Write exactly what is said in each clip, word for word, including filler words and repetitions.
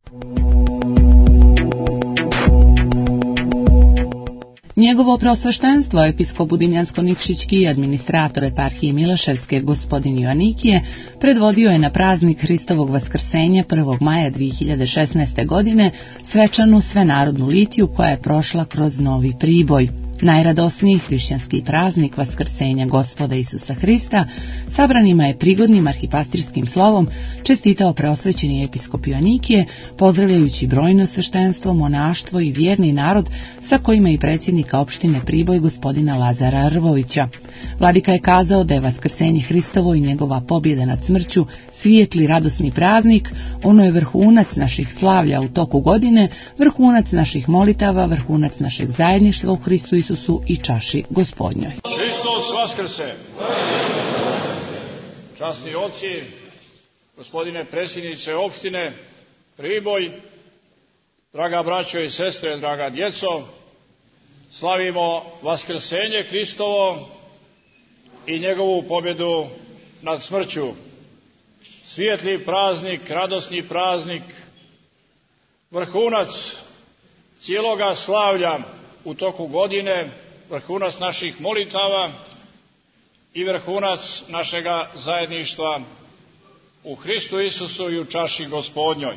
Njegovo preosveštenstvo, episkop Budimljansko-Nikšićki i administrator eparhije Mileševske, gospodin Joanikije, predvodio je na praznik Hristovog vaskrsenja prvog maja dvije hiljade šesnaeste. godine svečanu svenarodnu litiju koja je prošla kroz Novi Priboj. Najradosniji hrišćanski praznik Vaskrsenja Gospoda Isusa Hrista sabranima je prigodnim arhipastirskim slovom čestitao preosvećeni episkop Joanikije, pozdravljajući brojno sveštenstvo, monaštvo i vjerni narod sa kojima i predsjednika opštine Priboj gospodina Lazara Rvovića. Vladika je kazao da je Vaskrsenje Hristovo i njegova pobjeda nad smrću svijetli radosni praznik, ono je vrhunac naših slavlja u toku godine, vrhunac naših molitava, vrhunac našeg zajedništva u Hristu Isusu i čaši Gospodnjoj. Hristos vaskrse! Časni oci, gospodine predsjedniče opštine Priboj, draga braćo i sestre, draga djeco, slavimo Vaskrsenje Hristovo i njegovu pobjedu nad smrću. Svijetli praznik, radosni praznik, vrhunac cijeloga slavlja u toku godine, vrhunac naših molitava i vrhunac našega zajedništva u Hristu Isusu i u čaši Gospodnjoj.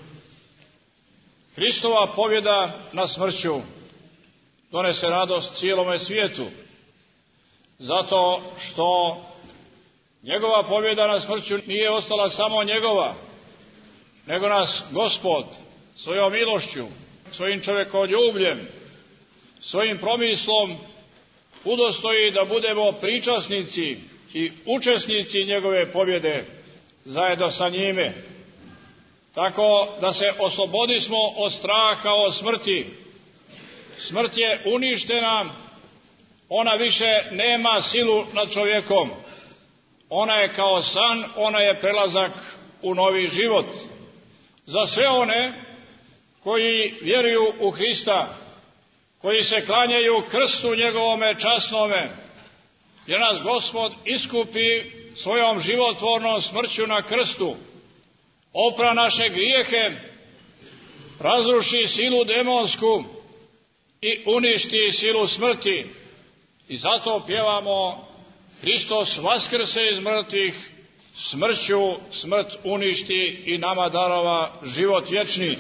Hristova pobjeda nad smrću donese radost cijelome svijetu, zato što njegova pobjeda nad smrću nije ostala samo njegova, nego nas Gospod svojom milošću, svojim čovjekoljubljem, svojim promislom udostoji da budemo pričasnici i učesnici njegove pobjede zajedno sa njime, tako da se oslobodismo od straha od smrti. Smrt je uništena, ona više nema silu nad čovjekom. Ona je kao san, ona je prelazak u novi život. Za sve one koji vjeruju u Hrista, koji se klanjaju krstu njegovome časnome, jer nas Gospod iskupi svojom životvornom smrću na krstu, opra naše grijehe, razruši silu demonsku i uništi silu smrti. I zato pjevamo Hristos vaskrse iz mrtvih, smrću smrt uništi i nama darova život vječni.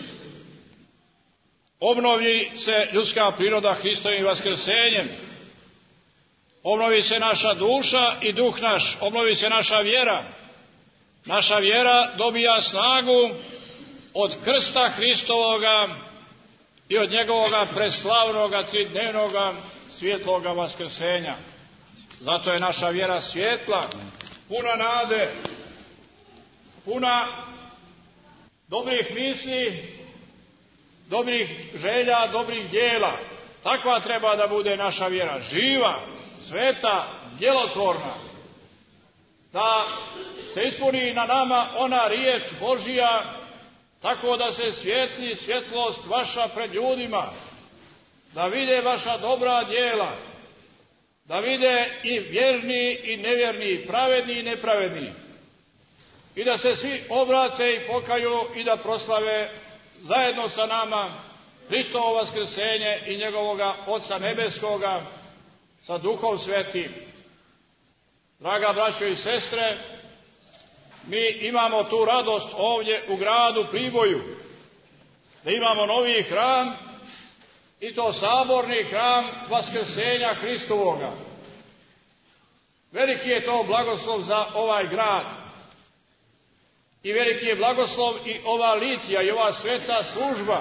Obnovi se ljudska priroda Hristovim vaskrsenjem, obnovi se naša duša i duh naš, obnovi se naša vjera. Naša vjera dobija snagu od krsta Hristovoga i od njegovoga preslavnoga tridnevnoga svjetloga vaskrsenja. Zato je naša vjera svjetla, puna nade, puna dobrih misli, dobrih želja, dobrih djela. Takva treba da bude naša vjera, živa, sveta, djelotvorna. Da se ispuni na nama ona riječ Božija, tako da se svijetli svjetlost vaša pred ljudima, da vide vaša dobra djela, da vide i vjerni i nevjerni, pravedni i nepravedni, i da se svi obrate i pokaju i da proslave zajedno sa nama Hristovo vaskrsenje i njegovoga Oca nebeskoga sa Duhom Svetim. Draga braćo i sestre, mi imamo tu radost ovdje u gradu Priboju, da imamo novi hram, i to saborni hram vaskrsenja Hristovoga. Veliki je to blagoslov za ovaj grad i veliki je blagoslov i ova litija i ova sveta služba.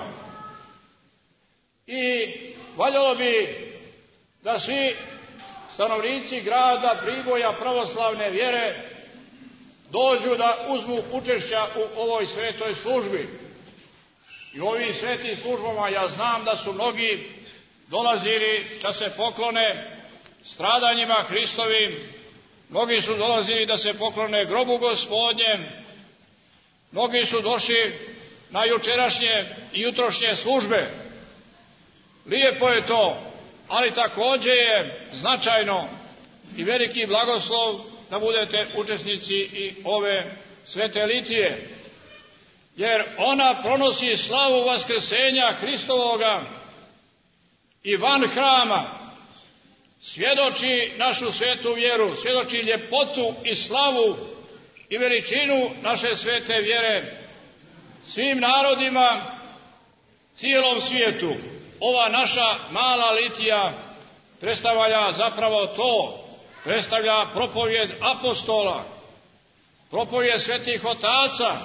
I valjalo bi da svi stanovnici grada Priboja pravoslavne vjere dođu da uzmu učešća u ovoj svetoj službi. I u ovim svetim službama ja znam da su mnogi dolazili da se poklone stradanjima Hristovim, mnogi su dolazili da se poklone grobu Gospodnjem, mnogi su došli na jučerašnje i jutrošnje službe. Lijepo je to, ali također je značajno i veliki blagoslov da budete učesnici i ove svete litije. jer ona pronosi slavu vaskrsenja Hristovoga i van hrama svjedoči našu svetu vjeru, svjedoči ljepotu i slavu i veličinu naše svete vjere svim narodima, cijelom svijetu. Ova naša mala litija predstavlja zapravo to, predstavlja propovjed apostola, propovjed svetih otaca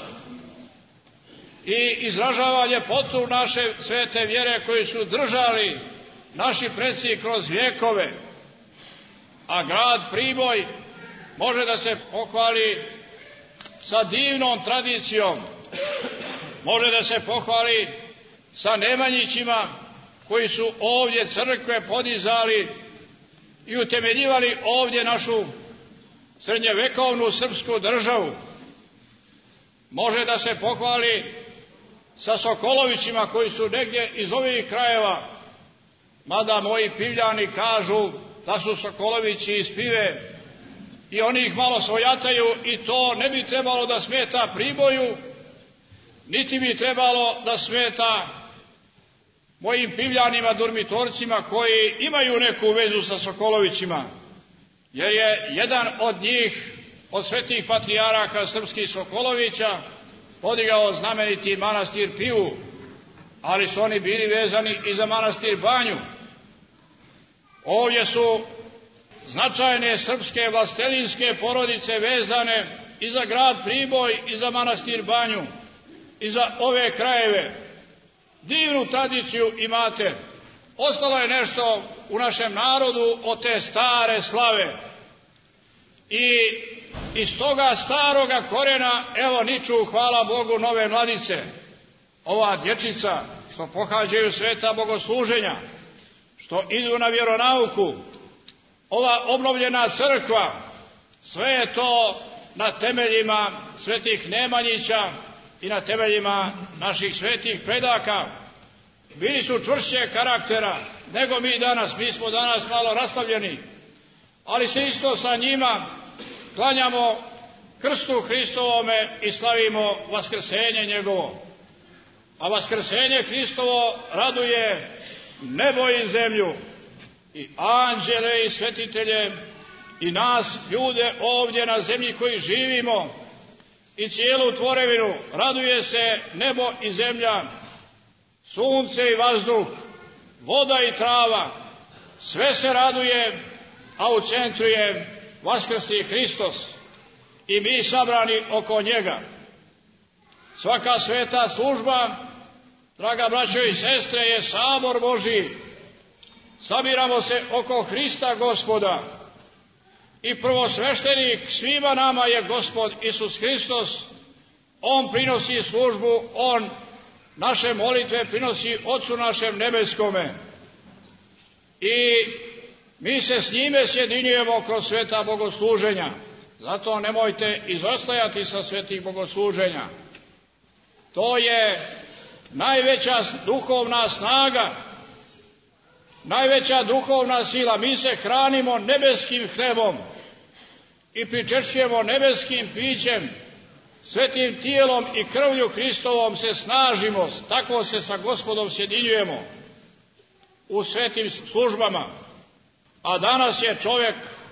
i izražava ljepotu naše svete vjere koju su držali naši preci kroz vjekove. A grad Priboj može da se pohvali sa divnom tradicijom, može da se pohvali sa Nemanjićima koji su ovdje crkve podizali i utemeljivali ovdje našu srednjevekovnu srpsku državu. Može da se pohvali sa Sokolovićima koji su negdje iz ovih krajeva, mada moji Pivljani kažu da su Sokolovići iz Pive i oni ih malo svojataju i to ne bi trebalo da smeta Priboju, niti bi trebalo da smeta mojim Pivljanima, Durmitorcima koji imaju neku vezu sa Sokolovićima, jer je jedan od njih, od svetih patrijaraka srpskih Sokolovića, podigao znameniti manastir Pivu, ali su oni bili vezani i za manastir Banju. Ovdje su značajne srpske vlastelinske porodice vezane i za grad Priboj i za manastir Banju i za ove krajeve. Divnu tradiciju imate. Ostalo je nešto u našem narodu od te stare slave. I iz toga staroga korijena, evo, niču, hvala Bogu, nove mladice. Ova dječica što pohađaju sveta bogosluženja, što idu na vjeronauku, ova obnovljena crkva, sve je to na temeljima svetih Nemanjića i na temeljima naših svetih predaka. Bili su čvršće karaktera nego mi danas. Mi smo danas malo raslavljeni, ali se isto sa njima klanjamo krstu Hristovome i slavimo vaskrsenje njegovo. A vaskrsenje Hristovo raduje nebo i zemlju, i anđele i svetitelje, i nas ljude ovdje na zemlji koji živimo, i cijelu tvorevinu. Raduje se nebo i zemlja, sunce i vazduh, voda i trava, sve se raduje, a u centru je vaskrsli Hristos i mi sabrani oko njega. Svaka sveta služba, draga braćo i sestre, je sabor Božji. Sabiramo se oko Hrista Gospoda i prvosveštenik svima nama je Gospod Isus Hristos. On prinosi službu, on naše molitve prinosi Otcu našem nebeskome i mi se s njime sjedinjujemo kroz sveta bogosluženja. Zato nemojte izostajati sa svetih bogosluženja. To je najveća duhovna snaga, najveća duhovna sila. Mi se hranimo nebeskim hlebom i pričešćujemo nebeskim pićem, svetim tijelom i krvlju Hristovom se snažimo, tako se sa Gospodom sjedinjujemo u svetim službama. A danas je čovjek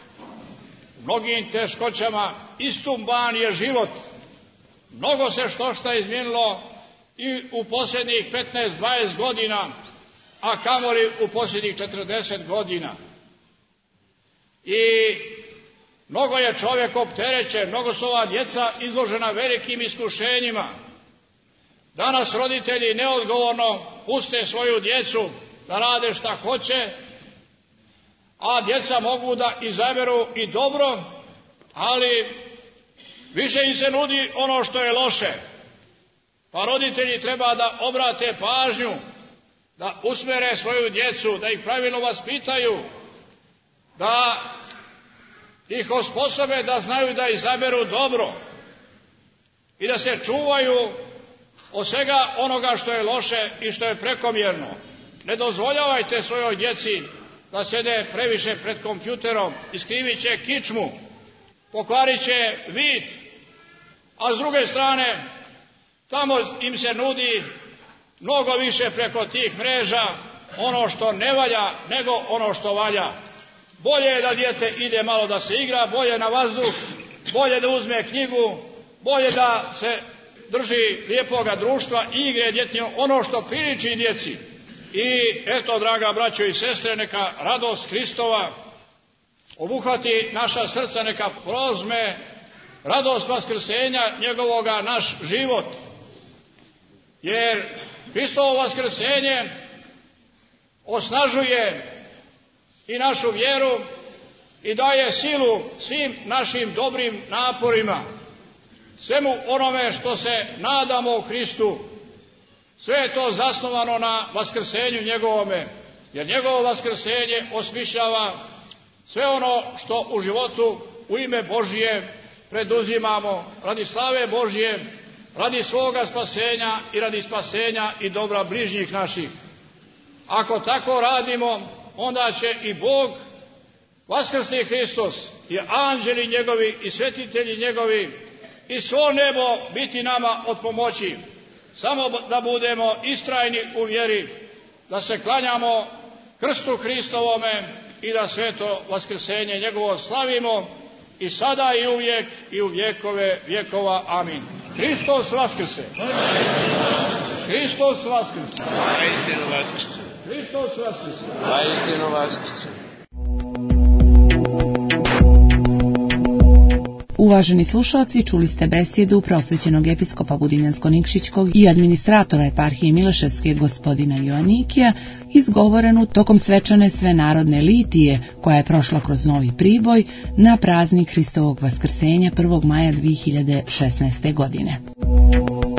u mnogim teškoćama, istumban je život. Mnogo se što šta izmijenilo i u posljednjih petnaest dvadeset godina, a kamoli u posljednjih četrdeset godina. I mnogo je čovjek opterećen, mnogo su ova djeca izložena velikim iskušenjima. Danas roditelji neodgovorno puste svoju djecu da rade šta hoće, a djeca mogu da izaberu i dobro, ali više im se nudi ono što je loše. Pa roditelji treba da obrate pažnju, da usmere svoju djecu, da ih pravilno vaspitaju, da ih osposobe da znaju da izaberu dobro i da se čuvaju od svega onoga što je loše i što je prekomjerno. Ne dozvoljavajte svojoj djeci da sede previše pred kompjuterom, iskrivit će kičmu, pokvarit će vid, a s druge strane Tamo im se nudi mnogo više preko tih mreža ono što ne valja nego ono što valja. Bolje je da dijete ide malo da se igra, bolje na vazduh, bolje da uzme knjigu, bolje da se drži lijepoga društva, igre djetinu, ono što priliči djeci. I eto, draga braćo i sestre, neka radost Hristova obuhvati naša srca, neka prozme radost vaskrsenja njegovoga naš život. Jer Hristovo vaskrsenje osnažuje i našu vjeru i daje silu svim našim dobrim naporima, svemu onome što se nadamo u Hristu. Sve je to zasnovano na vaskrsenju njegovome, jer njegovo vaskrsenje osmišljava sve ono što u životu u ime Božije preduzimamo radi slave Božije, radi svoga spasenja i radi spasenja i dobra bližnjih naših. Ako tako radimo, onda će i Bog, vaskrsni Hristos, i anđeli njegovi i svetitelji njegovi i svo nebo biti nama od pomoći. Samo da budemo istrajni u vjeri, da se klanjamo krstu Hristovome i da sveto vaskrsenje njegovo slavimo i sada i uvijek i u vjekove vjekova. Amin. Hristos vaskrse! Hristos vaskrse! Hristos vaskrse! Vaistinu vaskrse! Uvaženi slušalci, čuli ste besjedu prosvećenog episkopa Budimljansko-Nikšićkog i administratora eparhije Mileševske gospodina Joanikija, izgovorenu tokom svečane svenarodne litije koja je prošla kroz Novi Priboj na praznik Hristovog vaskrsenja prvog maja dvije hiljade šesnaeste. godine.